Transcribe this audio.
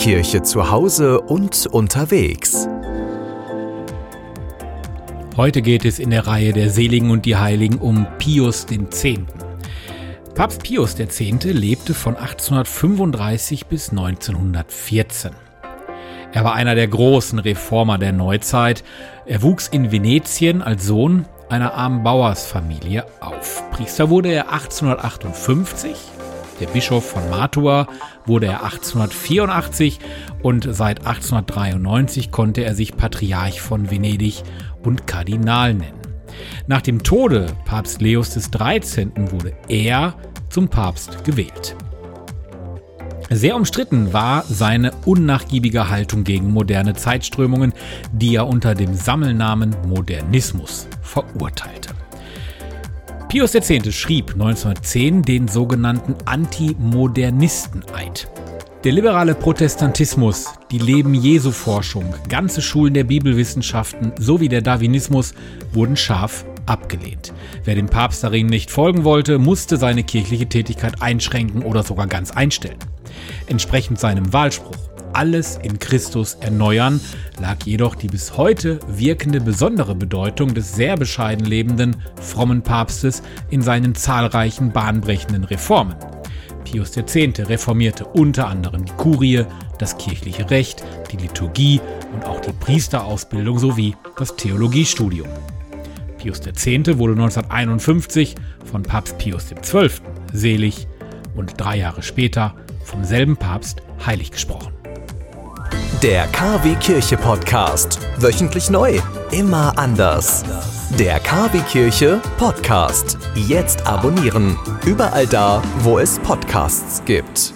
Kirche zu Hause und unterwegs. Heute geht es in der Reihe der Seligen und die Heiligen um Pius X. Papst Pius X. lebte von 1835 bis 1914. Er war einer der großen Reformer der Neuzeit. Er wuchs in Venetien als Sohn einer armen Bauersfamilie auf. Priester wurde er 1858, der Bischof von Mantua wurde er 1884 und seit 1893 konnte er sich Patriarch von Venedig und Kardinal nennen. Nach dem Tode Papst Leos XIII. Wurde er zum Papst gewählt. Sehr umstritten war seine unnachgiebige Haltung gegen moderne Zeitströmungen, die er unter dem Sammelnamen Modernismus verurteilte. Pius X. schrieb 1910 den sogenannten Antimodernisten-Eid. Der liberale Protestantismus, die Leben-Jesu-Forschung, ganze Schulen der Bibelwissenschaften sowie der Darwinismus wurden scharf abgelehnt. Wer dem Papst darin nicht folgen wollte, musste seine kirchliche Tätigkeit einschränken oder sogar ganz einstellen. Entsprechend seinem Wahlspruch „Alles in Christus erneuern" lag jedoch die bis heute wirkende besondere Bedeutung des sehr bescheiden lebenden, frommen Papstes in seinen zahlreichen bahnbrechenden Reformen. Pius X. reformierte unter anderem die Kurie, das kirchliche Recht, die Liturgie und auch die Priesterausbildung sowie das Theologiestudium. Pius X. wurde 1951 von Papst Pius XII. Selig und 3 Jahre später vom selben Papst heilig gesprochen. Der KW Kirche Podcast. Wöchentlich neu, immer anders. Der KW Kirche Podcast. Jetzt abonnieren. Überall da, wo es Podcasts gibt.